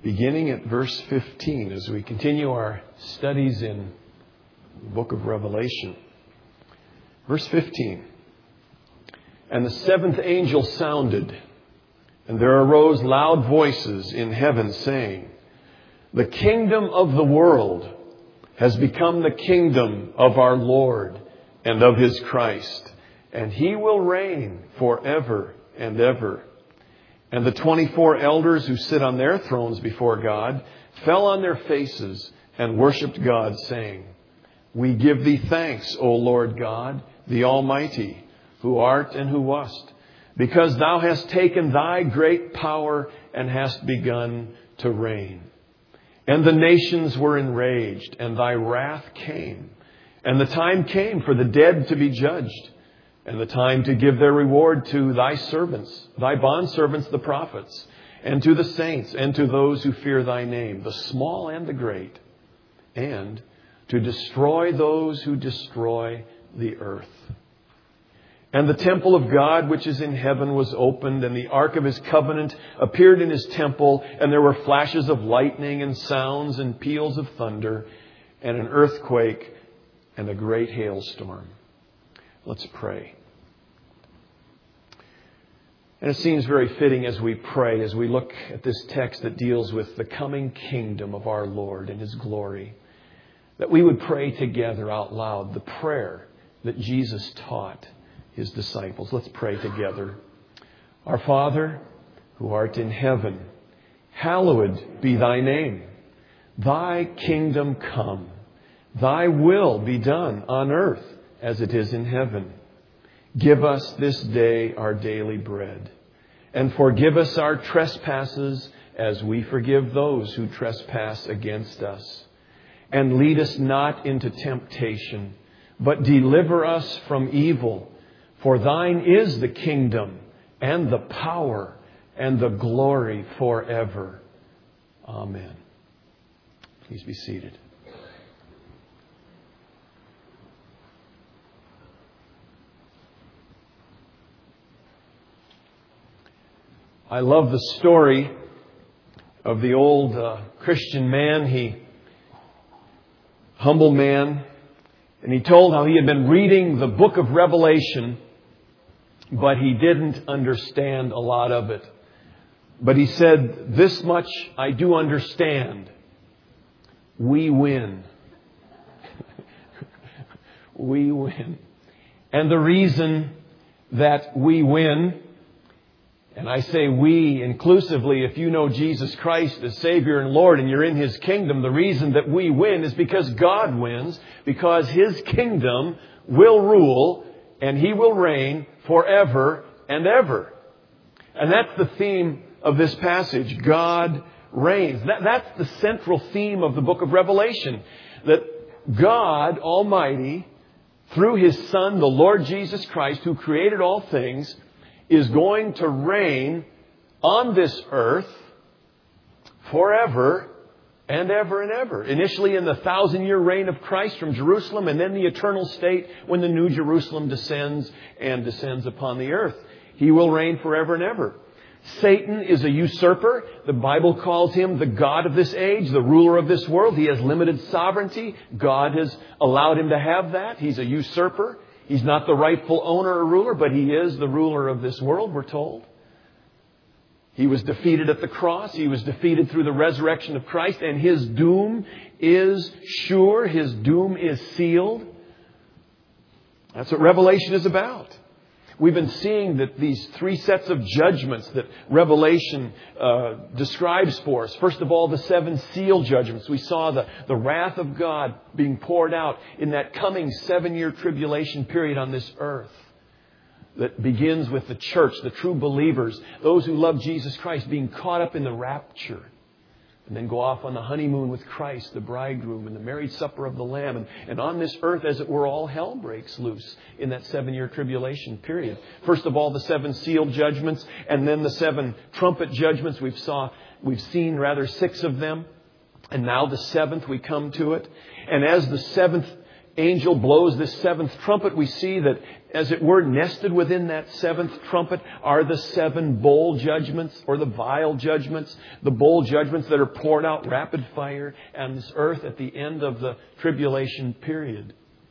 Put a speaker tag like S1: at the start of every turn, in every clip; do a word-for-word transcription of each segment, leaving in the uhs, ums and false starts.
S1: beginning at verse fifteen as we continue our studies in the book of Revelation. Verse fifteen. And the seventh angel sounded, and there arose loud voices in heaven saying, the kingdom of the world has become the kingdom of our Lord and of His Christ, and He will reign forever and ever. And the twenty-four elders who sit on their thrones before God fell on their faces and worshipped God, saying, we give Thee thanks, O Lord God, the Almighty, who art and who wast, because Thou hast taken Thy great power and hast begun to reign. And the nations were enraged, and Thy wrath came. And the time came for the dead to be judged, and the time to give their reward to Thy servants, Thy bondservants, the prophets, and to the saints, and to those who fear Thy name, the small and the great, and to destroy those who destroy the earth. And the temple of God, which is in heaven, was opened, and the ark of His covenant appeared in His temple, and there were flashes of lightning and sounds and peals of thunder, and an earthquake and a great hailstorm. Let's pray. And it seems very fitting as we pray, as we look at this text that deals with the coming kingdom of our Lord and His glory, that we would pray together out loud the prayer that Jesus taught His disciples. Let's pray together. Our Father, who art in heaven, hallowed be Thy name. Thy kingdom come. Thy will be done on earth as it is in heaven. Give us this day our daily bread, and forgive us our trespasses as we forgive those who trespass against us. And lead us not into temptation, but deliver us from evil. For Thine is the kingdom and the power and the glory forever. Amen. Please be seated. I love the story of the old uh, Christian man. He, humble man, and he told how he had been reading the book of Revelation, but he didn't understand a lot of it. But he said, this much I do understand. We win. We win. And the reason that we win, and I say we inclusively, if you know Jesus Christ as Savior and Lord and you're in His kingdom, the reason that we win is because God wins, because His kingdom will rule and He will reign forever and ever. And that's the theme of this passage. God reigns. That, that's the central theme of the book of Revelation. That God Almighty, through His Son, the Lord Jesus Christ, who created all things, is going to reign on this earth forever and ever and ever. Initially in the thousand-year reign of Christ from Jerusalem, and then the eternal state when the New Jerusalem descends and descends upon the earth. He will reign forever and ever. Satan is a usurper. The Bible calls him the god of this age, the ruler of this world. He has limited sovereignty. God has allowed him to have that. He's a usurper. He's not the rightful owner or ruler, but he is the ruler of this world, we're told. He was defeated at the cross. He was defeated through the resurrection of Christ, and his doom is sure. His doom is sealed. That's what Revelation is about. We've been seeing that these three sets of judgments that Revelation uh, describes for us. First of all, the seven seal judgments. We saw the, the wrath of God being poured out in that coming seven-year tribulation period on this earth that begins with the church, the true believers, those who love Jesus Christ being caught up in the rapture. And then go off on the honeymoon with Christ, the bridegroom, and the married supper of the Lamb. And, and on this earth, as it were, all hell breaks loose in that seven-year tribulation period. First of all, the seven seal judgments, and then the seven trumpet judgments. We've saw, we've seen rather six of them. And now the seventh, we come to it. And as the seventh angel blows this seventh trumpet, we see that, as it were, nested within that seventh trumpet are the seven bowl judgments, or the vial judgments, the bowl judgments that are poured out rapid fire on this earth at the end of the tribulation period.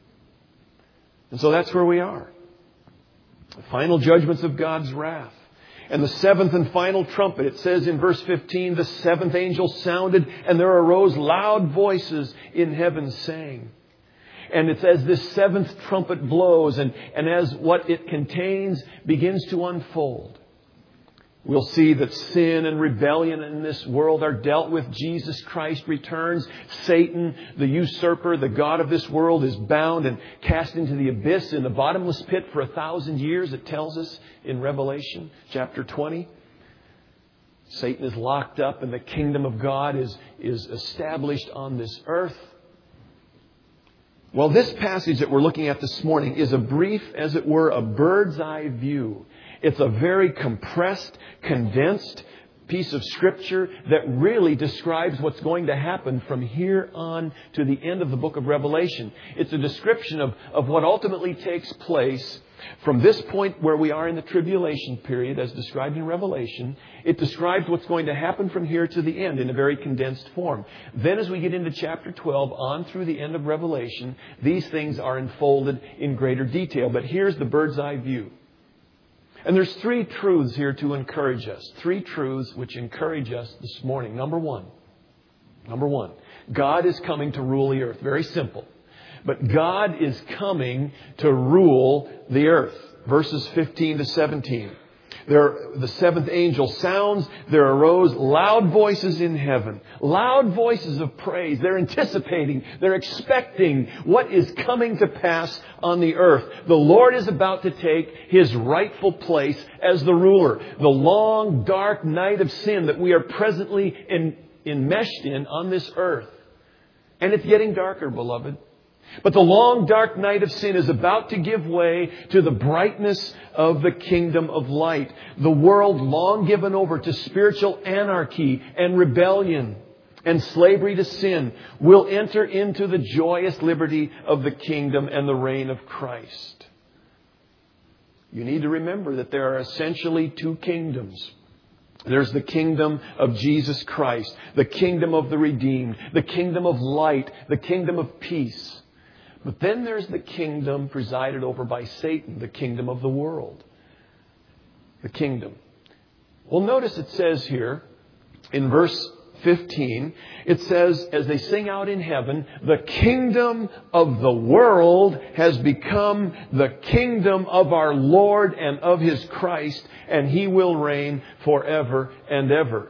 S1: And so that's where we are. The final judgments of God's wrath. And the seventh and final trumpet, it says in verse fifteen, the seventh angel sounded, and there arose loud voices in heaven saying. And it's as this seventh trumpet blows, and, and as what it contains begins to unfold, we'll see that sin and rebellion in this world are dealt with. Jesus Christ returns. Satan, the usurper, the god of this world, is bound and cast into the abyss in the bottomless pit for a thousand years, it tells us in Revelation chapter twenty. Satan is locked up and the kingdom of God is, is established on this earth. Well, this passage that we're looking at this morning is a brief, as it were, a bird's eye view. It's a very compressed, condensed piece of Scripture that really describes what's going to happen from here on to the end of the book of Revelation. It's a description of, of what ultimately takes place from this point where we are in the tribulation period, as described in Revelation. It describes what's going to happen from here to the end in a very condensed form. Then as we get into chapter twelve, on through the end of Revelation, these things are unfolded in greater detail. But here's the bird's eye view. And there's three truths here to encourage us. Three truths which encourage us this morning. Number one. Number one. God is coming to rule the earth. Very simple. But God is coming to rule the earth. Verses fifteen to seventeen. There, the seventh angel sounds. There arose loud voices in heaven. Loud voices of praise. They're anticipating. They're expecting what is coming to pass on the earth. The Lord is about to take His rightful place as the ruler. The long, dark night of sin that we are presently in, enmeshed in on this earth. And it's getting darker, beloved. But the long, dark night of sin is about to give way to the brightness of the kingdom of light. The world long given over to spiritual anarchy and rebellion and slavery to sin will enter into the joyous liberty of the kingdom and the reign of Christ. You need to remember that there are essentially two kingdoms. There's the kingdom of Jesus Christ, the kingdom of the redeemed, the kingdom of light, the kingdom of peace. But then there's the kingdom presided over by Satan, the kingdom of the world. The kingdom. Well, notice it says here in verse fifteen, it says, as they sing out in heaven, the kingdom of the world has become the kingdom of our Lord and of His Christ, and He will reign forever and ever.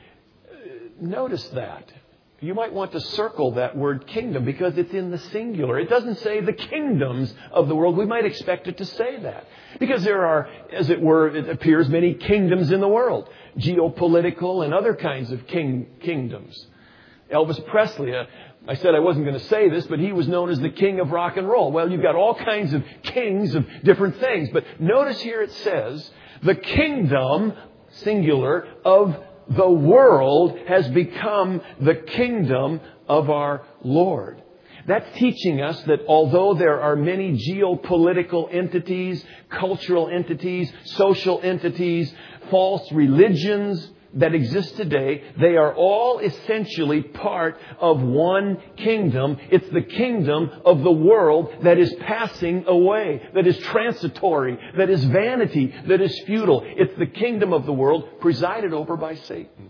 S1: Notice that. You might want to circle that word kingdom because it's in the singular. It doesn't say the kingdoms of the world. We might expect it to say that. Because there are, as it were, it appears, many kingdoms in the world. Geopolitical and other kinds of king, kingdoms. Elvis Presley, uh, I said I wasn't going to say this, but he was known as the king of rock and roll. Well, you've got all kinds of kings of different things. But notice here it says, the kingdom, singular, of the world has become the kingdom of our Lord. That's teaching us that although there are many geopolitical entities, cultural entities, social entities, false religions that exist today, they are all essentially part of one kingdom. It's the kingdom of the world that is passing away, that is transitory, that is vanity, that is futile. It's the kingdom of the world presided over by Satan.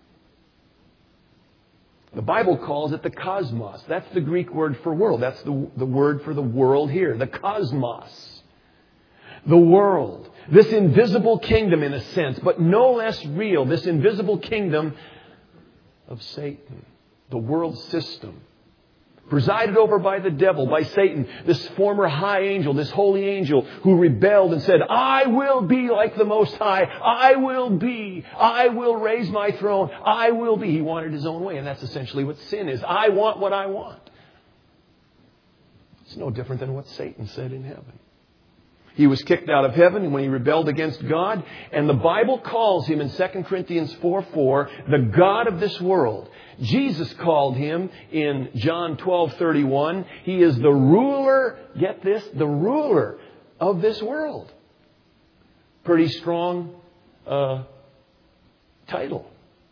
S1: The Bible calls it the cosmos. That's the Greek word for world. That's the, the word for the world here. The cosmos. The world. This invisible kingdom in a sense, but no less real. This invisible kingdom of Satan. The world system. Presided over by the devil, by Satan. This former high angel, this holy angel who rebelled and said, I will be like the Most High. I will be. I will raise my throne. I will be. He wanted his own way. And that's essentially what sin is. I want what I want. It's no different than what Satan said in heaven. He was kicked out of heaven when he rebelled against God. And the Bible calls him in Second Corinthians four four the God of this world. Jesus called him in John twelve thirty-one. He is the ruler, get this, the ruler of this world. Pretty strong uh, title.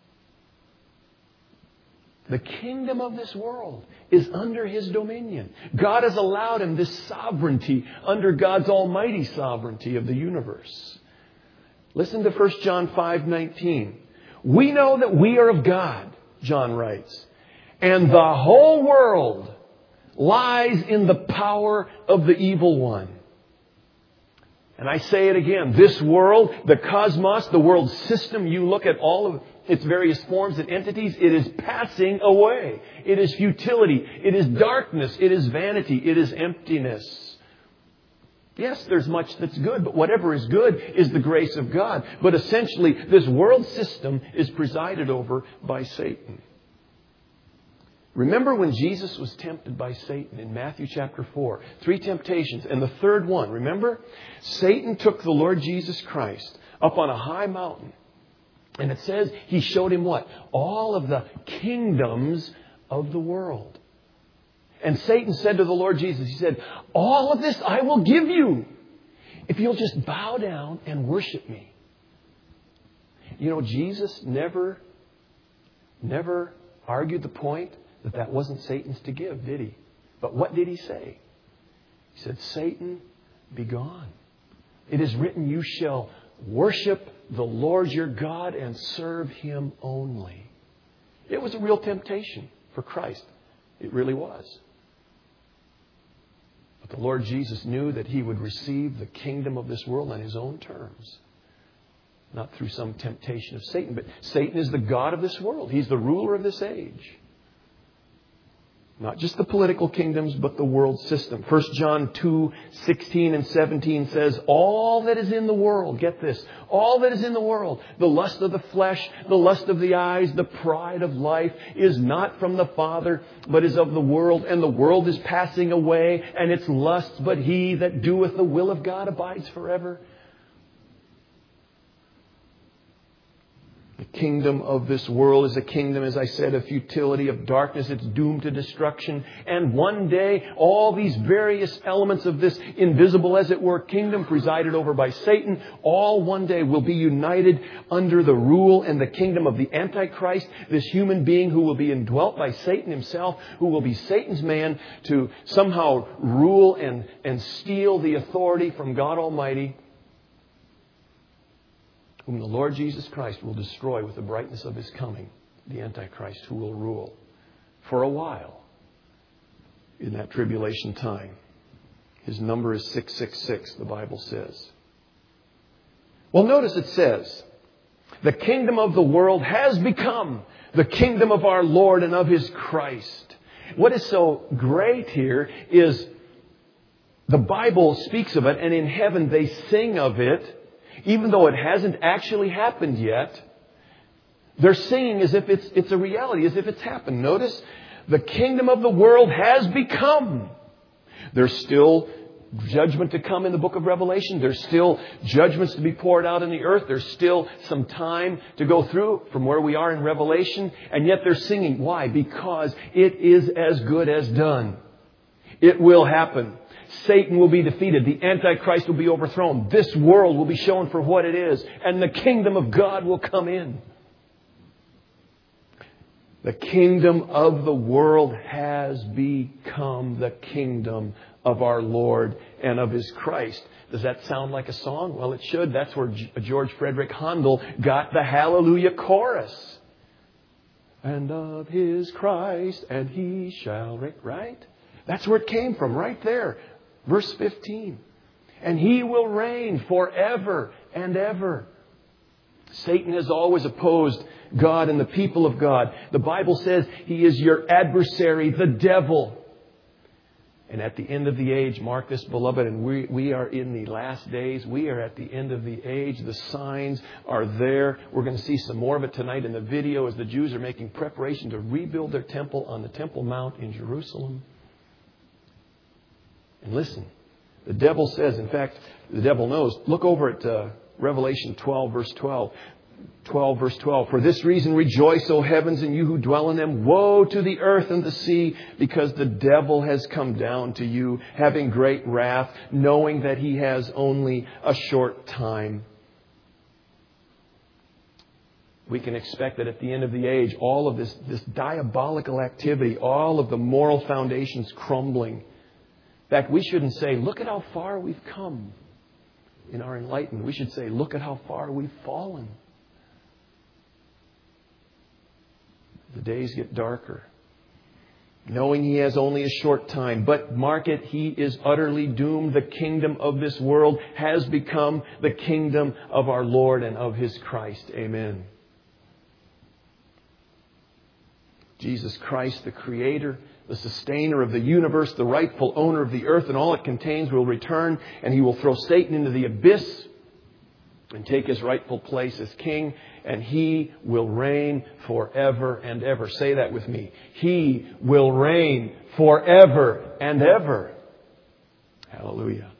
S1: The kingdom of this world is under his dominion. God has allowed him this sovereignty under God's almighty sovereignty of the universe. Listen to First John five nineteen. We know that we are of God, John writes, and the whole world lies in the power of the evil one. And I say it again, this world, the cosmos, the world system, you look at all of its various forms and entities, it is passing away. It is futility. It is darkness. It is vanity. It is emptiness. Yes, there's much that's good, but whatever is good is the grace of God. But essentially, this world system is presided over by Satan. Remember when Jesus was tempted by Satan in Matthew chapter four? Three temptations. And the third one, remember? Satan took the Lord Jesus Christ up on a high mountain. And it says he showed him what? All of the kingdoms of the world. And Satan said to the Lord Jesus, he said, all of this I will give you if you'll just bow down and worship me. You know, Jesus never, never argued the point that that wasn't Satan's to give, did he? But what did he say? He said, Satan, be gone. It is written, you shall worship the Lord your God and serve him only. It was a real temptation for Christ. It really was. But the Lord Jesus knew that he would receive the kingdom of this world on his own terms. Not through some temptation of Satan. But Satan is the God of this world. He's the ruler of this age. Not just the political kingdoms, but the world system. First John two sixteen and seventeen says, all that is in the world, get this, all that is in the world, the lust of the flesh, the lust of the eyes, the pride of life, is not from the Father, but is of the world. And the world is passing away, and its lusts, but he that doeth the will of God abides forever. The kingdom of this world is a kingdom, as I said, of futility, of darkness. It's doomed to destruction. And one day, all these various elements of this invisible, as it were, kingdom presided over by Satan, all one day will be united under the rule and the kingdom of the Antichrist, this human being who will be indwelt by Satan himself, who will be Satan's man to somehow rule and, and steal the authority from God Almighty, whom the Lord Jesus Christ will destroy with the brightness of his coming, the Antichrist who will rule for a while in that tribulation time. His number is six six six, the Bible says. Well, notice it says, the kingdom of the world has become the kingdom of our Lord and of his Christ. What is so great here is the Bible speaks of it, and in heaven they sing of it. Even though it hasn't actually happened yet, they're singing as if it's, it's a reality, as if it's happened. Notice, the kingdom of the world has become. There's still judgment to come in the book of Revelation. There's still judgments to be poured out in the earth. There's still some time to go through from where we are in Revelation. And yet they're singing. Why? Because it is as good as done. It will happen. Satan will be defeated. The Antichrist will be overthrown. This world will be shown for what it is. And the kingdom of God will come in. The kingdom of the world has become the kingdom of our Lord and of his Christ. Does that sound like a song? Well, it should. That's where George Frederick Handel got the Hallelujah chorus. And of his Christ, and he shall reign. Right? That's where it came from, right there. Verse fifteen. And he will reign forever and ever. Satan has always opposed God and the people of God. The Bible says he is your adversary, the devil. And at the end of the age, mark this, beloved, and we, we are in the last days. We are at the end of the age. The signs are there. We're going to see some more of it tonight in the video as the Jews are making preparation to rebuild their temple on the Temple Mount in Jerusalem. And listen, The devil says, in fact, the devil knows. Look over at uh, Revelation twelve, verse twelve. twelve, verse twelve. For this reason rejoice, O heavens, and you who dwell in them. Woe to the earth and the sea, because the devil has come down to you, having great wrath, knowing that he has only a short time. We can expect that at the end of the age, all of this, this diabolical activity, all of the moral foundations crumbling. In fact, we shouldn't say, look at how far we've come in our enlightenment. We should say, look at how far we've fallen. The days get darker. Knowing he has only a short time. But mark it, he is utterly doomed. The kingdom of this world has become the kingdom of our Lord and of His Christ. Amen. Jesus Christ, the Creator, the sustainer of the universe, the rightful owner of the earth and all it contains, will return, and He will throw Satan into the abyss and take his rightful place as king, and He will reign forever and ever. Say that with me. He will reign forever and ever. Hallelujah.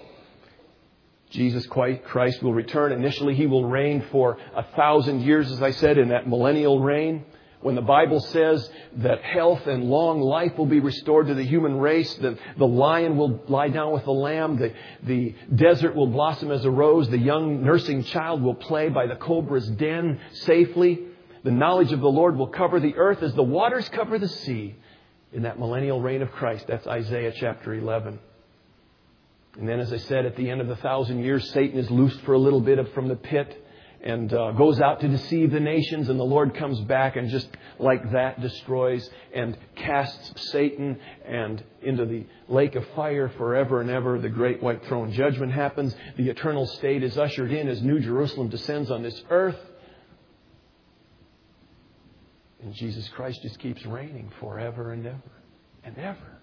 S1: Jesus Christ will return. Initially, He will reign for a thousand years, as I said, in that millennial reign. When the Bible says that health and long life will be restored to the human race, the, the lion will lie down with the lamb, the, the desert will blossom as a rose, the young nursing child will play by the cobra's den safely, the knowledge of the Lord will cover the earth as the waters cover the sea in that millennial reign of Christ. That's Isaiah chapter eleven. And then, as I said, at the end of the thousand years, Satan is loosed for a little bit of, from the pit. And uh, goes out to deceive the nations, and the Lord comes back and just like that destroys and casts Satan and into the lake of fire forever and ever. The great white throne judgment happens. The eternal state is ushered in as New Jerusalem descends on this earth. And Jesus Christ just keeps reigning forever and ever and ever.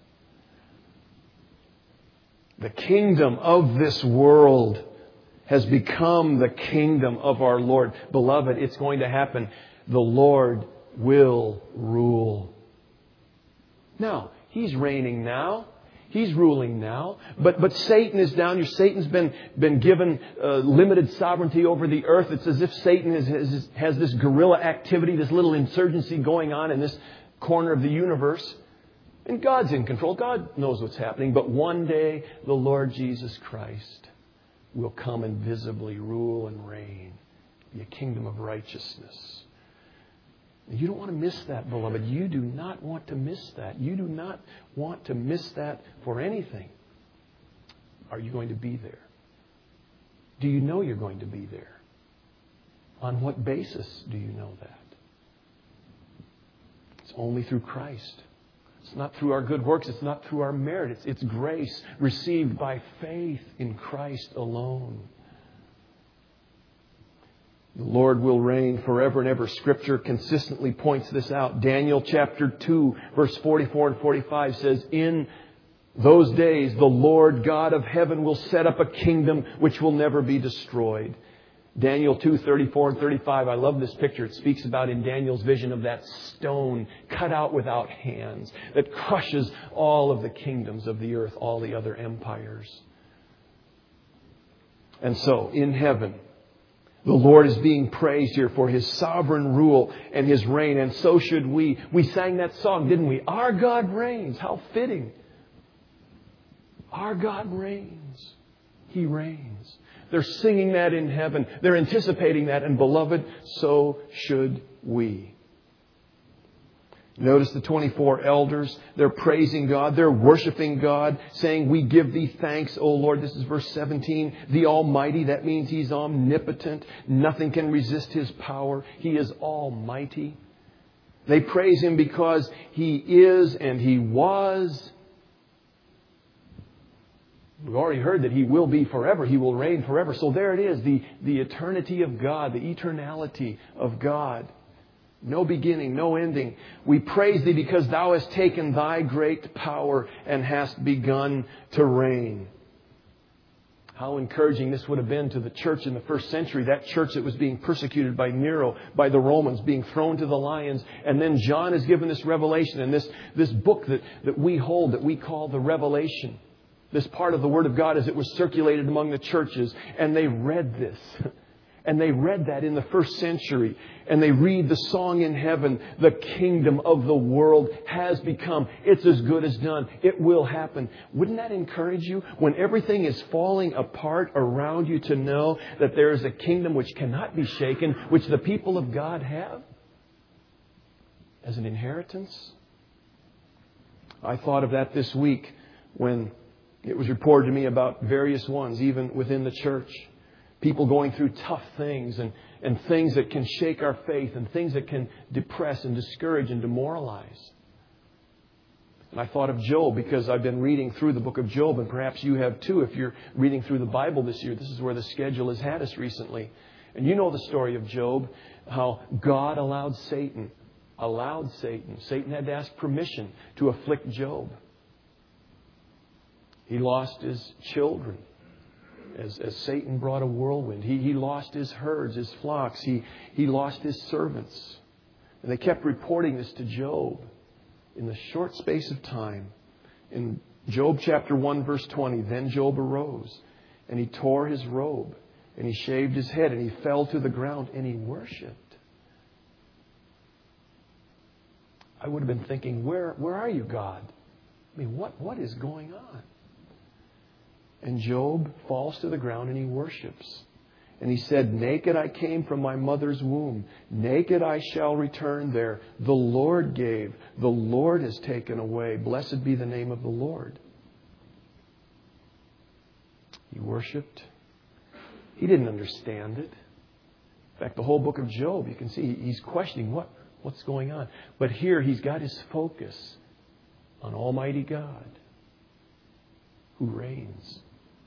S1: The kingdom of this world has become the kingdom of our Lord. Beloved, it's going to happen. The Lord will rule. Now, He's reigning now. He's ruling now. But but Satan is down here. Satan's been, been given uh, limited sovereignty over the earth. It's as if Satan has, has, has this guerrilla activity, this little insurgency going on in this corner of the universe. And God's in control. God knows what's happening. But one day, the Lord Jesus Christ will come and visibly rule and reign. Be a kingdom of righteousness. You don't want to miss that, beloved. You do not want to miss that. You do not want to miss that for anything. Are you going to be there? Do you know you're going to be there? On what basis do you know that? It's only through Christ. It's not through our good works. It's not through our merit. It's, it's grace received by faith in Christ alone. The Lord will reign forever and ever. Scripture consistently points this out. Daniel chapter two, verse forty-four and forty-five says, in those days, the Lord God of heaven will set up a kingdom which will never be destroyed. Daniel two, thirty-four and thirty-five. I love this picture. It speaks about in Daniel's vision of that stone cut out without hands that crushes all of the kingdoms of the earth, all the other empires. And so, in heaven, the Lord is being praised here for His sovereign rule and His reign. And so should we. We sang that song, didn't we? Our God reigns. How fitting. Our God reigns. He reigns. They're singing that in heaven. They're anticipating that. And beloved, so should we. Notice the twenty-four elders. They're praising God. They're worshiping God, saying, we give Thee thanks, O Lord. This is verse seventeen. The Almighty. That means He's omnipotent. Nothing can resist His power. He is almighty. They praise Him because He is and He was. We've already heard that He will be forever. He will reign forever. So there it is, the, the eternity of God, the eternality of God. No beginning, no ending. We praise Thee because Thou hast taken Thy great power and hast begun to reign. How encouraging this would have been to the church in the first century. That church that was being persecuted by Nero, by the Romans, being thrown to the lions. And then John is given this revelation and this, this book that, that we hold, that we call the Revelation. this part of the Word of God as it was circulated among the churches. And they read this. And they read that in the first century. And they read the song in heaven, the kingdom of the world has become. It's as good as done. It will happen. Wouldn't that encourage you when everything is falling apart around you to know that there is a kingdom which cannot be shaken, which the people of God have as an inheritance? I thought of that this week when it was reported to me about various ones, even within the church. People going through tough things and, and things that can shake our faith and things that can depress and discourage and demoralize. And I thought of Job because I've been reading through the book of Job, and perhaps you have too if you're reading through the Bible this year. This is where the schedule has had us recently. And you know the story of Job, how God allowed Satan, allowed Satan. Satan had to ask permission to afflict Job. He lost his children. As, as Satan brought a whirlwind. He, he lost his herds, his flocks. He, he lost his servants. And they kept reporting this to Job in the short space of time. In Job chapter one verse twenty, then Job arose and he tore his robe and he shaved his head and he fell to the ground and he worshipped. I would have been thinking, where, where are you, God? I mean, what, what is going on? And Job falls to the ground and he worships. And he said, naked I came from my mother's womb. Naked I shall return there. The Lord gave. The Lord has taken away. Blessed be the name of the Lord. He worshipped. He didn't understand it. In fact, the whole book of Job, you can see he's questioning what, what's going on. But here he's got his focus on Almighty God who reigns.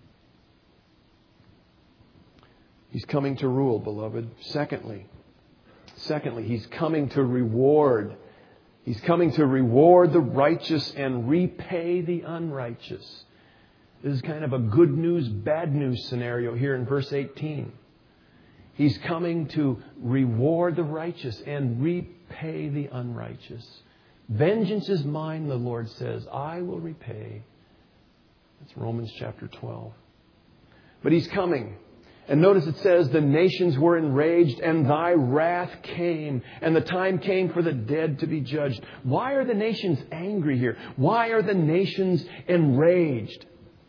S1: He's coming to rule, beloved. Secondly, secondly, He's coming to reward. He's coming to reward the righteous and repay the unrighteous. This is kind of a good news, bad news scenario here in verse eighteen. He's coming to reward the righteous and repay the unrighteous. Vengeance is mine, the Lord says. I will repay. That's Romans chapter twelve. But He's coming. And notice it says, the nations were enraged and thy wrath came and the time came for the dead to be judged. Why are the nations angry here? Why are the nations enraged?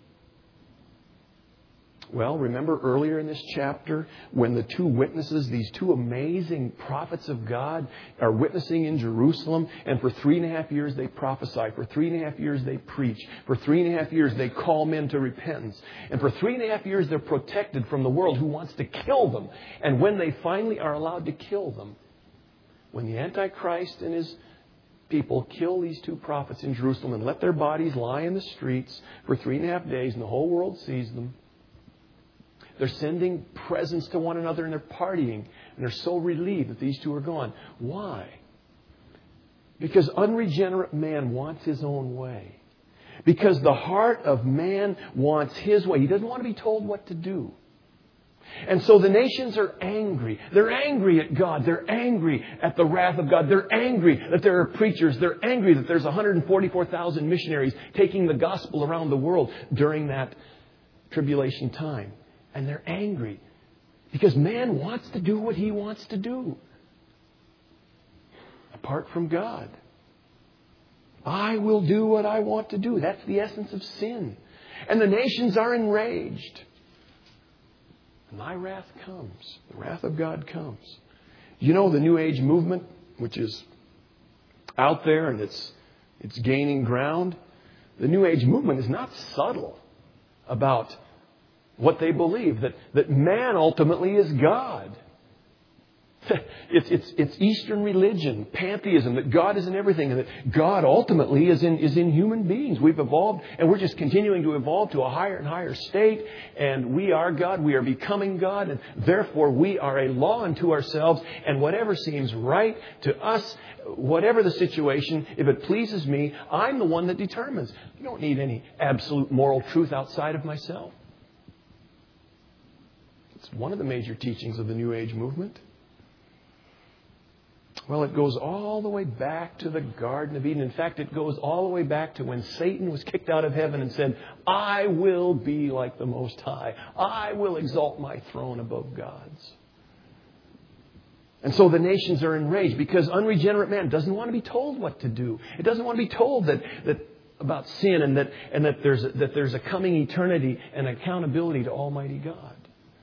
S1: Well, remember earlier in this chapter when the two witnesses, these two amazing prophets of God, are witnessing in Jerusalem, and for three and a half years they prophesy. For three and a half years they preach. For three and a half years they call men to repentance. And for three and a half years they're protected from the world who wants to kill them. And when they finally are allowed to kill them, when the Antichrist and his people kill these two prophets in Jerusalem and let their bodies lie in the streets for three and a half days and the whole world sees them, they're sending presents to one another and they're partying. And they're so relieved that these two are gone. Why? Because unregenerate man wants his own way. Because the heart of man wants his way. He doesn't want to be told what to do. And so the nations are angry. They're angry at God. They're angry at the wrath of God. They're angry that there are preachers. They're angry that there's one hundred forty-four thousand missionaries taking the gospel around the world during that tribulation time. And they're angry because man wants to do what he wants to do apart from God. I will do what I want to do. That's the essence of sin. And the nations are enraged. And thy wrath comes. The wrath of God comes. You know the New Age movement, which is out there and it's it's gaining ground. The New Age movement is not subtle about what they believe, that, that man ultimately is God. It's, it's, it's Eastern religion, pantheism, that God is in everything and that God ultimately is in, is in human beings. We've evolved and we're just continuing to evolve to a higher and higher state, and we are God, we are becoming God, and therefore we are a law unto ourselves, and whatever seems right to us, whatever the situation, if it pleases me, I'm the one that determines. You don't need any absolute moral truth outside of myself. It's one of the major teachings of the New Age movement. Well, it goes all the way back to the Garden of Eden. In fact, it goes all the way back to when Satan was kicked out of heaven and said, I will be like the Most High. I will exalt my throne above God's. And so the nations are enraged because unregenerate man doesn't want to be told what to do. It doesn't want to be told that, that about sin and that and that there's a, that there's a coming eternity and accountability to Almighty God.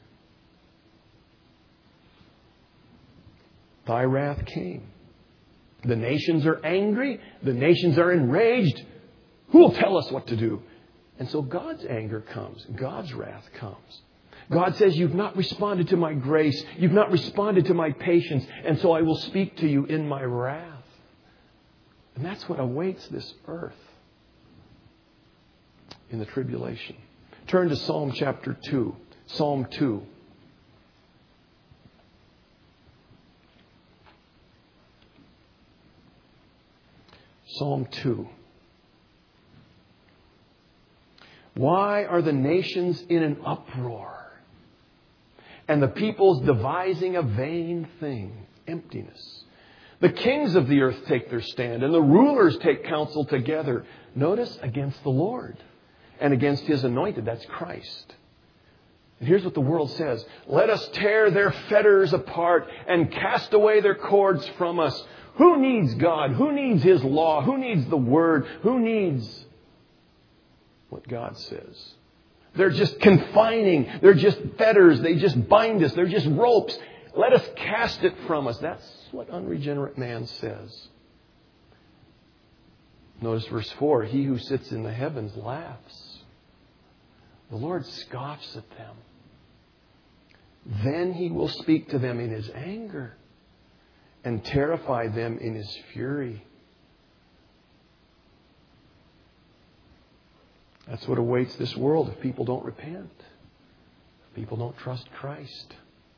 S1: Thy wrath came. The nations are angry. The nations are enraged. Who will tell us what to do? And so God's anger comes. God's wrath comes. God says, you've not responded to my grace. You've not responded to my patience. And so I will speak to you in my wrath. And that's what awaits this earth in the tribulation. Turn to Psalm chapter two. Psalm two. Psalm two. Why are the nations in an uproar? And the peoples devising a vain thing, emptiness. The kings of the earth take their stand, and the rulers take counsel together. Notice, against the Lord and against His anointed. That's Christ. And here's what the world says. Let us tear their fetters apart and cast away their cords from us. Who needs God? Who needs His law? Who needs the Word? Who needs what God says? They're just confining. They're just fetters. They just bind us. They're just ropes. Let us cast it from us. That's what unregenerate man says. Notice verse four. He who sits in the heavens laughs. The Lord scoffs at them. Then He will speak to them in His anger and terrify them in His fury. That's what awaits this world if people don't repent. If people don't trust Christ.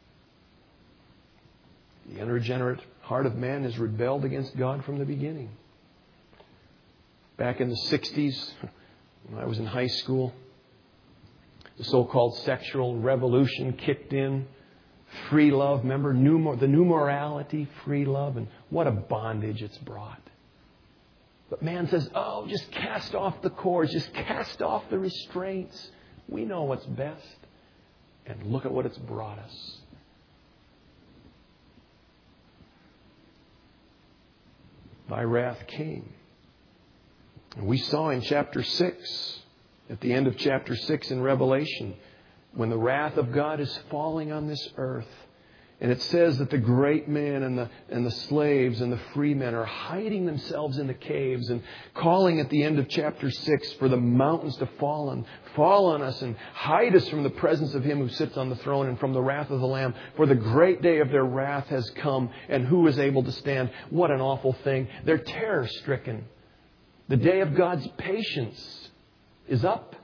S1: The unregenerate heart of man has rebelled against God from the beginning. Back in the sixties, when I was in high school, the so-called sexual revolution kicked in. Free love, remember? New, the new morality, free love. And what a bondage it's brought. But man says, oh, just cast off the cords. Just cast off the restraints. We know what's best. And look at what it's brought us. Thy wrath came. And we saw in chapter six, at the end of chapter six in Revelation, when the wrath of God is falling on this earth. And it says that the great man and the and the slaves and the free men are hiding themselves in the caves and calling at the end of chapter six for the mountains to fall on, fall on us and hide us from the presence of Him who sits on the throne and from the wrath of the Lamb. For the great day of their wrath has come, and who is able to stand? What an awful thing. They're terror-stricken. The day of God's patience is up.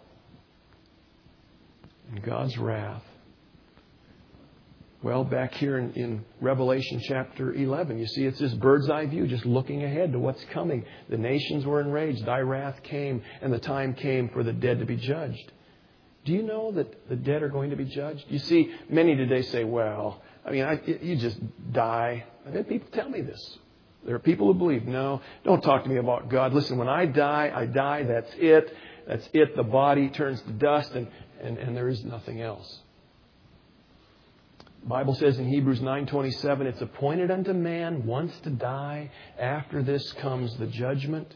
S1: And God's wrath. Well, back here in, in Revelation chapter eleven, you see it's this bird's eye view, just looking ahead to what's coming. The nations were enraged. Thy wrath came, and the time came for the dead to be judged. Do you know that the dead are going to be judged? You see, many today say, well, I mean, I, you just die. I've had people tell me this. There are people who believe, no, don't talk to me about God. Listen, when I die, I die. That's it. That's it. The body turns to dust, and, and, and there is nothing else. The Bible says in Hebrews nine twenty-seven, it's appointed unto man once to die. After this comes the judgment.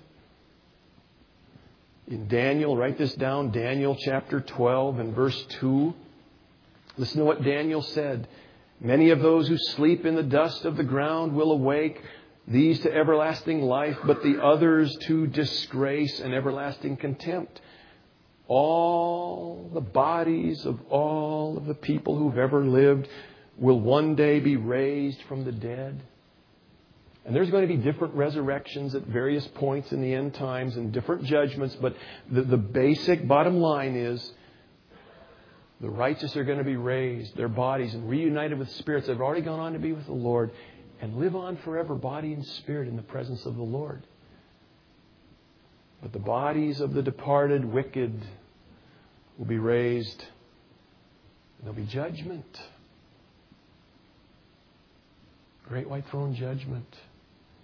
S1: In Daniel, write this down, Daniel chapter twelve and verse two. Listen to what Daniel said. Many of those who sleep in the dust of the ground will awake, these to everlasting life, but the others to disgrace and everlasting contempt. All the bodies of all of the people who've ever lived will one day be raised from the dead. And there's going to be different resurrections at various points in the end times and different judgments. But the, the basic bottom line is the righteous are going to be raised, their bodies, and reunited with spirits that have already gone on to be with the Lord and live on forever, body and spirit, in the presence of the Lord. But the bodies of the departed wicked will be raised. And there'll be judgment. Great white throne judgment.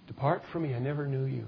S1: Depart from me, I never knew you.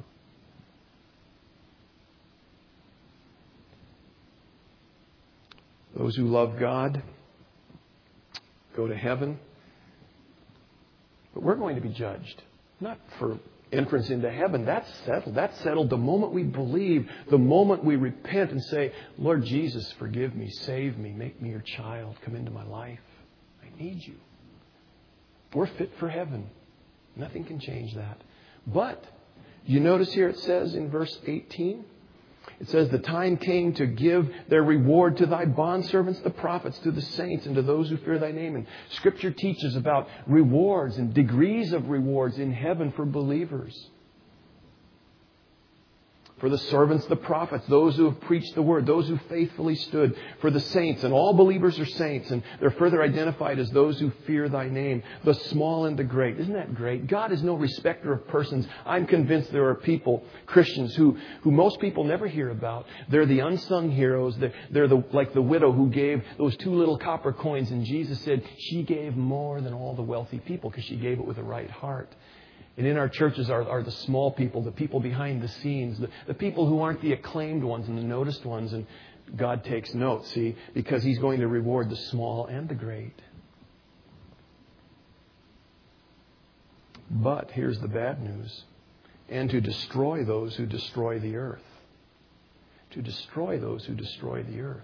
S1: Those who love God go to heaven. But we're going to be judged. Not for entrance into heaven. That's settled. That's settled the moment we believe, the moment we repent and say, Lord Jesus, forgive me, save me, make me your child, come into my life. I need you. We're fit for heaven. Nothing can change that. But you notice here it says in verse eighteen, it says, the time came to give their reward to thy bondservants, the prophets, to the saints, and to those who fear thy name. And Scripture teaches about rewards and degrees of rewards in heaven for believers. For the servants, the prophets, those who have preached the word, those who faithfully stood. For the saints, and all believers are saints, and they're further identified as those who fear thy name, the small and the great. Isn't that great? God is no respecter of persons. I'm convinced there are people, Christians, who, who most people never hear about. They're the unsung heroes. They're, they're the, like the widow who gave those two little copper coins, and Jesus said she gave more than all the wealthy people because she gave it with a right heart. And in our churches are, are the small people, the people behind the scenes, the, the people who aren't the acclaimed ones and the noticed ones. And God takes note, see, because He's going to reward the small and the great. But here's the bad news. And to destroy those who destroy the earth. To destroy those who destroy the earth.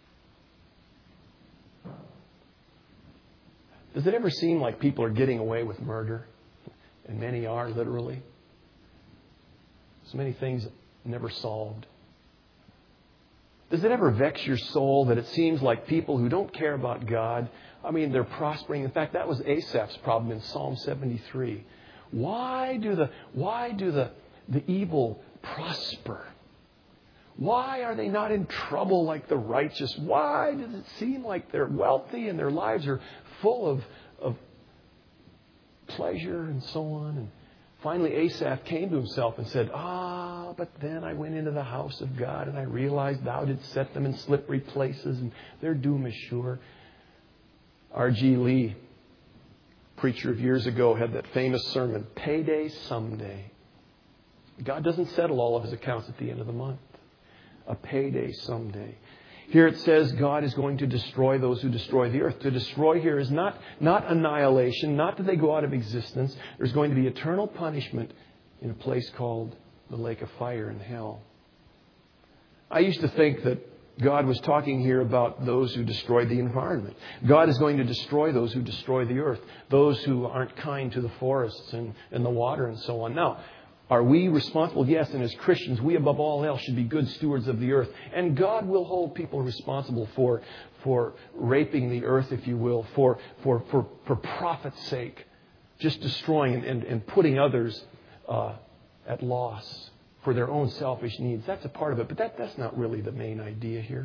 S1: Does it ever seem like people are getting away with murder? And many are, literally. So many things never solved. Does it ever vex your soul that it seems like people who don't care about God, I mean, they're prospering. In fact, that was Asaph's problem in Psalm seventy-three. Why do the why do the, the evil prosper? Why are they not in trouble like the righteous? Why does it seem like they're wealthy and their lives are full of, of pleasure and so on? And finally Asaph came to himself and said, Ah, but then I went into the house of God and I realized thou didst set them in slippery places and their doom is sure. R G Lee, preacher of years ago, had that famous sermon, Payday Someday. God doesn't settle all of His accounts at the end of the month. A payday someday. Here it says God is going to destroy those who destroy the earth. To destroy here is not, not annihilation, not that they go out of existence. There's going to be eternal punishment in a place called the lake of fire in hell. I used to think that God was talking here about those who destroy the environment. God is going to destroy those who destroy the earth, those who aren't kind to the forests and, and the water and so on. Now, are we responsible? Yes, and as Christians, we above all else should be good stewards of the earth. And God will hold people responsible for, for raping the earth, if you will, for, for, for, for profit's sake, just destroying and, and, and putting others uh, at loss for their own selfish needs. That's a part of it, but that, that's not really the main idea here.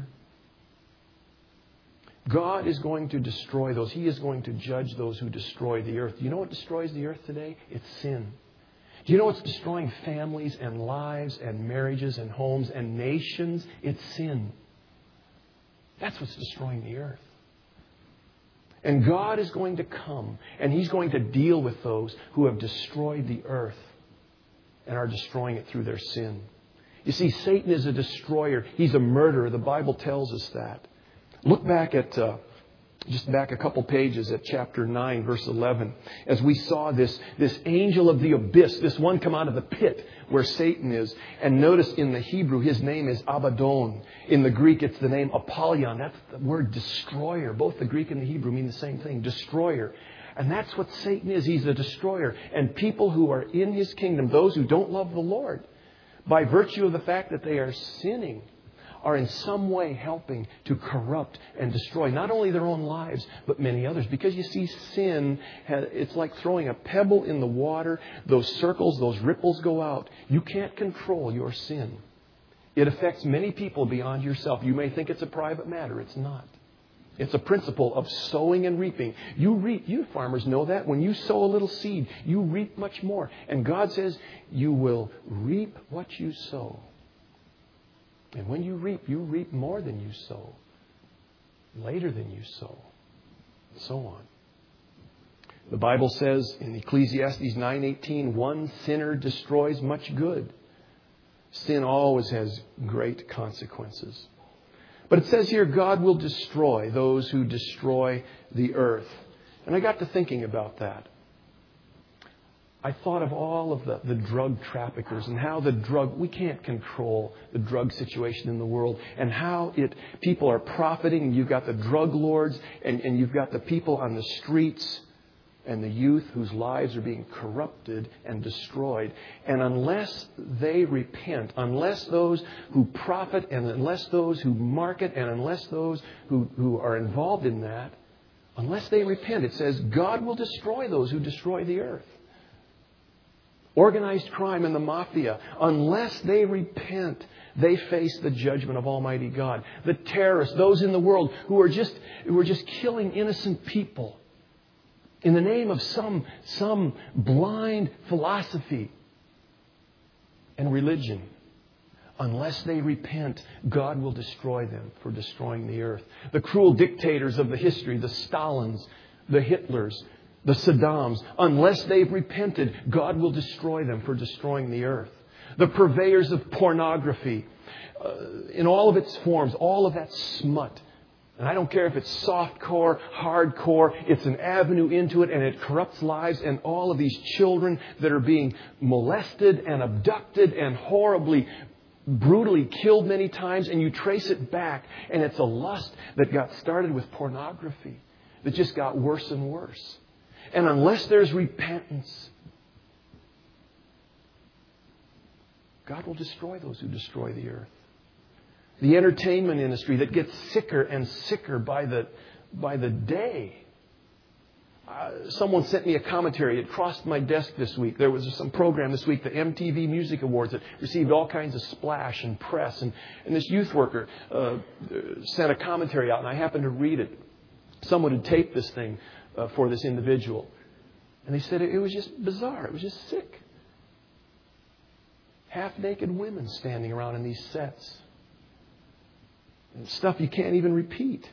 S1: God is going to destroy those. He is going to judge those who destroy the earth. You know what destroys the earth today? It's sin. Do you know what's destroying families and lives and marriages and homes and nations? It's sin. That's what's destroying the earth. And God is going to come and He's going to deal with those who have destroyed the earth and are destroying it through their sin. You see, Satan is a destroyer. He's a murderer. The Bible tells us that. Look back at... Uh, Just back a couple pages at chapter nine, verse eleven. As we saw this, this angel of the abyss, this one come out of the pit where Satan is. And notice in the Hebrew, his name is Abaddon. In the Greek, it's the name Apollyon. That's the word destroyer. Both the Greek and the Hebrew mean the same thing, destroyer. And that's what Satan is. He's a destroyer. And people who are in his kingdom, those who don't love the Lord, by virtue of the fact that they are sinning, are in some way helping to corrupt and destroy not only their own lives, but many others. Because you see, sin, it's like throwing a pebble in the water. Those circles, those ripples go out. You can't control your sin. It affects many people beyond yourself. You may think it's a private matter. It's not. It's a principle of sowing and reaping. You reap. You farmers know that. When you sow a little seed, you reap much more. And God says you will reap what you sow. And when you reap, you reap more than you sow, later than you sow, and so on. The Bible says in Ecclesiastes nine eighteen, one sinner destroys much good. Sin always has great consequences. But it says here, God will destroy those who destroy the earth. And I got to thinking about that. I thought of all of the, the drug traffickers and how the drug, we can't control the drug situation in the world, and how it people are profiting. You've got the drug lords, and, and you've got the people on the streets and the youth whose lives are being corrupted and destroyed. And unless they repent, unless those who profit and unless those who market and unless those who, who are involved in that, unless they repent, it says God will destroy those who destroy the earth. Organized crime and the mafia, unless they repent, they face the judgment of Almighty God. The terrorists, those in the world who are just who are just killing innocent people in the name of some, some blind philosophy and religion. Unless they repent, God will destroy them for destroying the earth. The cruel dictators of the history, the Stalins, the Hitlers, the Saddams, unless they've repented, God will destroy them for destroying the earth. The purveyors of pornography, uh, in all of its forms, all of that smut. And I don't care if it's softcore, hardcore, it's an avenue into it, and it corrupts lives. And all of these children that are being molested and abducted and horribly, brutally killed many times, and you trace it back, and it's a lust that got started with pornography that just got worse and worse. And unless there's repentance, God will destroy those who destroy the earth. The entertainment industry that gets sicker and sicker by the, by the day. Uh, someone sent me a commentary. It crossed my desk this week. There was some program this week, the M T V Music Awards, that received all kinds of splash and press. And, and this youth worker uh, sent a commentary out, and I happened to read it. Someone had taped this thing uh, for this individual. And they said it, it was just bizarre. It was just sick. Half-naked women standing around in these sets. And stuff you can't even repeat.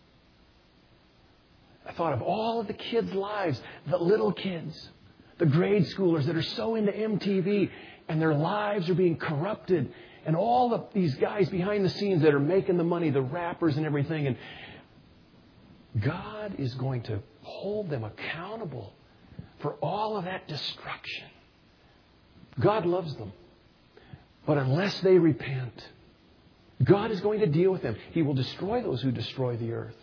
S1: I thought of all of the kids' lives, the little kids, the grade schoolers that are so into M T V, and their lives are being corrupted, and all of these guys behind the scenes that are making the money, the rappers and everything. And God is going to hold them accountable for all of that destruction. God loves them. But unless they repent, God is going to deal with them. He will destroy those who destroy the earth.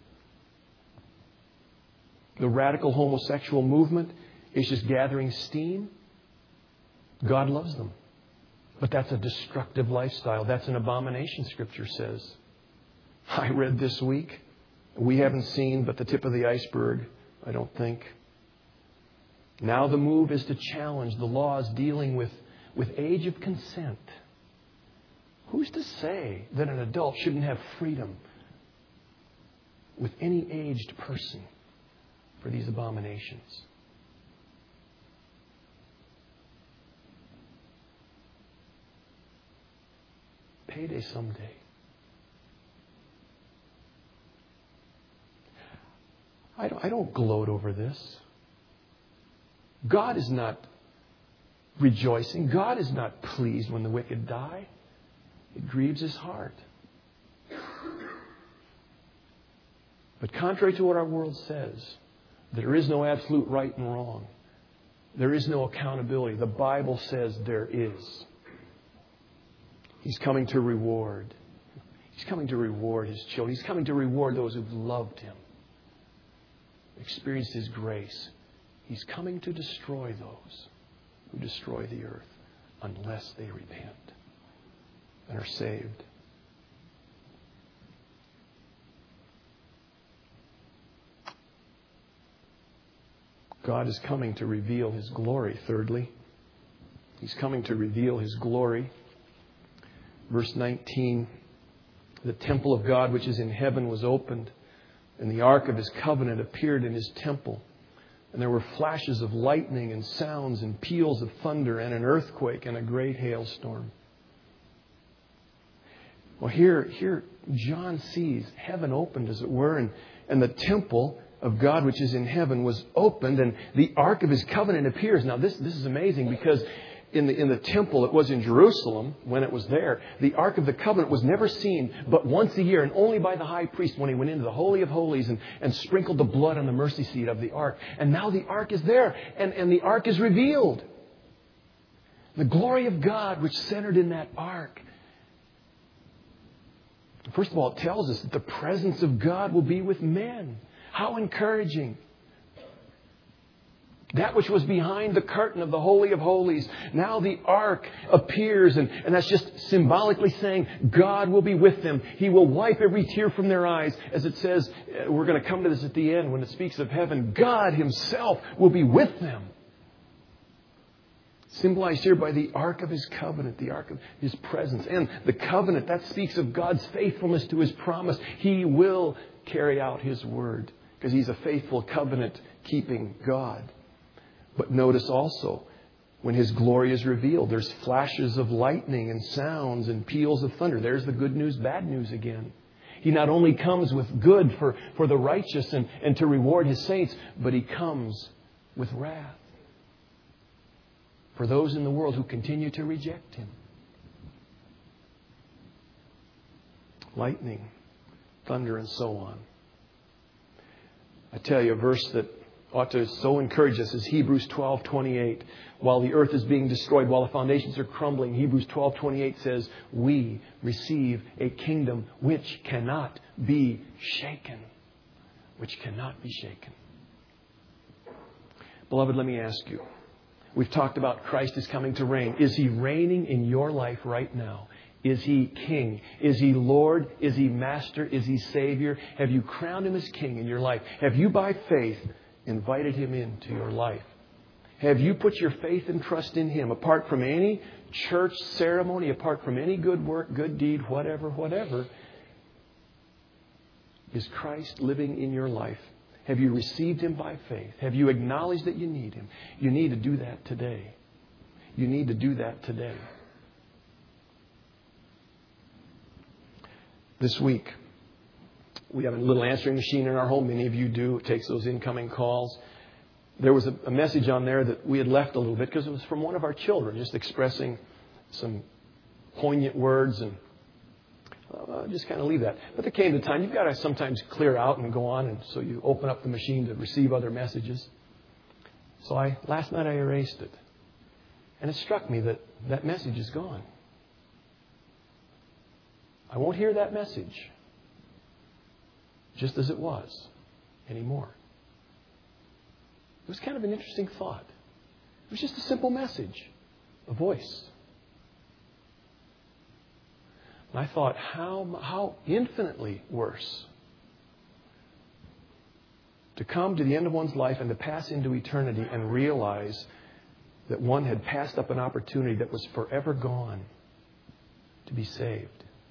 S1: The radical homosexual movement is just gathering steam. God loves them. But that's a destructive lifestyle. That's an abomination, Scripture says. I read this week. We haven't seen but the tip of the iceberg, I don't think. Now the move is to challenge the laws dealing with, with age of consent. Who's to say that an adult shouldn't have freedom with any aged person for these abominations? Payday someday. I don't, I don't gloat over this. God is not rejoicing. God is not pleased when the wicked die. It grieves His heart. But contrary to what our world says, there is no absolute right and wrong. There is no accountability. The Bible says there is. He's coming to reward. He's coming to reward His children. He's coming to reward those who've loved Him, experienced His grace. He's coming to destroy those who destroy the earth unless they repent and are saved. God is coming to reveal His glory, thirdly. He's coming to reveal His glory. Verse nineteen, the temple of God which is in heaven was opened, and the ark of His covenant appeared in His temple. And there were flashes of lightning and sounds and peals of thunder and an earthquake and a great hailstorm. Well, here, here John sees heaven opened, as it were, and, and the temple of God which is in heaven was opened, and the ark of his covenant appears. Now this, this is amazing, because in the, in the temple, it was in Jerusalem when it was there, the ark of the covenant was never seen but once a year, and only by the high priest when he went into the Holy of Holies and, and sprinkled the blood on the mercy seat of the ark. And now the ark is there, and, and the ark is revealed. The glory of God which centered in that ark. First of all, it tells us that the presence of God will be with men. How encouraging. That which was behind the curtain of the Holy of Holies. Now the ark appears, and, and that's just symbolically saying God will be with them. He will wipe every tear from their eyes. As it says, we're going to come to this at the end when it speaks of heaven. God himself will be with them. Symbolized here by the ark of his covenant, the ark of his presence. And the covenant, that speaks of God's faithfulness to his promise. He will carry out his word because he's a faithful covenant-keeping God. But notice also, when his glory is revealed, there's flashes of lightning and sounds and peals of thunder. There's the good news, bad news again. He not only comes with good for, for the righteous and, and to reward his saints, but he comes with wrath for those in the world who continue to reject him. Lightning, thunder, and so on. I tell you, a verse that ought to so encourage us is Hebrews twelve twenty-eight. While the earth is being destroyed, while the foundations are crumbling, Hebrews twelve twenty-eight says, we receive a kingdom which cannot be shaken. Which cannot be shaken. Beloved, let me ask you. We've talked about Christ is coming to reign. Is he reigning in your life right now? Is he king? Is he Lord? Is he master? Is he Savior? Have you crowned him as king in your life? Have you by faith invited him into your life? Have you put your faith and trust in him? Apart from any church ceremony, apart from any good work, good deed, whatever, whatever, is Christ living in your life? Have you received him by faith? Have you acknowledged that you need him? You need to do that today. You need to do that today. This week, we have a little answering machine in our home. Many of you do. It takes those incoming calls. There was a, a message on there that we had left a little bit because it was from one of our children, just expressing some poignant words, and uh, just kind of leave that. But there came the time, you've got to sometimes clear out and go on, and so you open up the machine to receive other messages. So I last night I erased it. And it struck me that that message is gone. I won't hear that message just as it was anymore. It was kind of an interesting thought. It was just a simple message, a voice. And I thought, how, how infinitely worse to come to the end of one's life and to pass into eternity and realize that one had passed up an opportunity that was forever gone to be saved.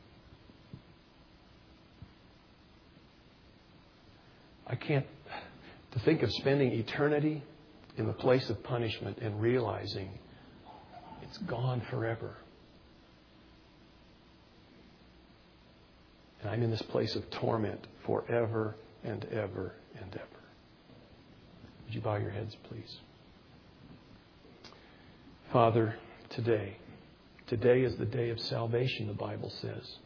S1: I can't, to think of spending eternity in the place of punishment and realizing it's gone forever. And I'm in this place of torment forever and ever and ever. Would you bow your heads, please? Father, today, today is the day of salvation, the Bible says.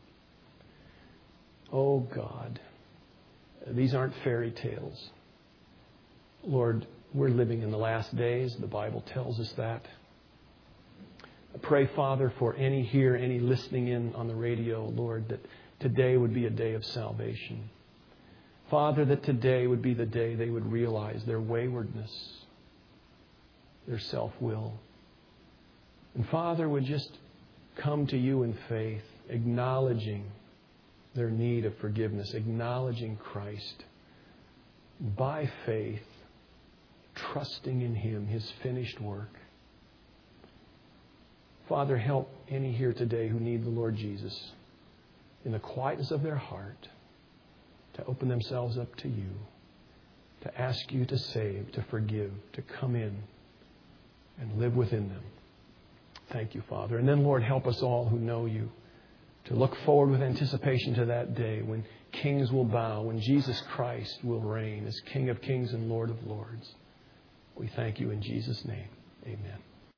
S1: Oh God, these aren't fairy tales. Lord, we're living in the last days. The Bible tells us that. I pray, Father, for any here, any listening in on the radio, Lord, that today would be a day of salvation. Father, that today would be the day they would realize their waywardness, their self-will. And Father, would just come to you in faith, acknowledging their need of forgiveness, acknowledging Christ. By faith, trusting in him, his finished work. Father, help any here today who need the Lord Jesus in the quietness of their heart to open themselves up to you, to ask you to save, to forgive, to come in and live within them. Thank you, Father. And then, Lord, help us all who know you to look forward with anticipation to that day when kings will bow, when Jesus Christ will reign as King of kings and Lord of lords. We thank you in Jesus' name. Amen.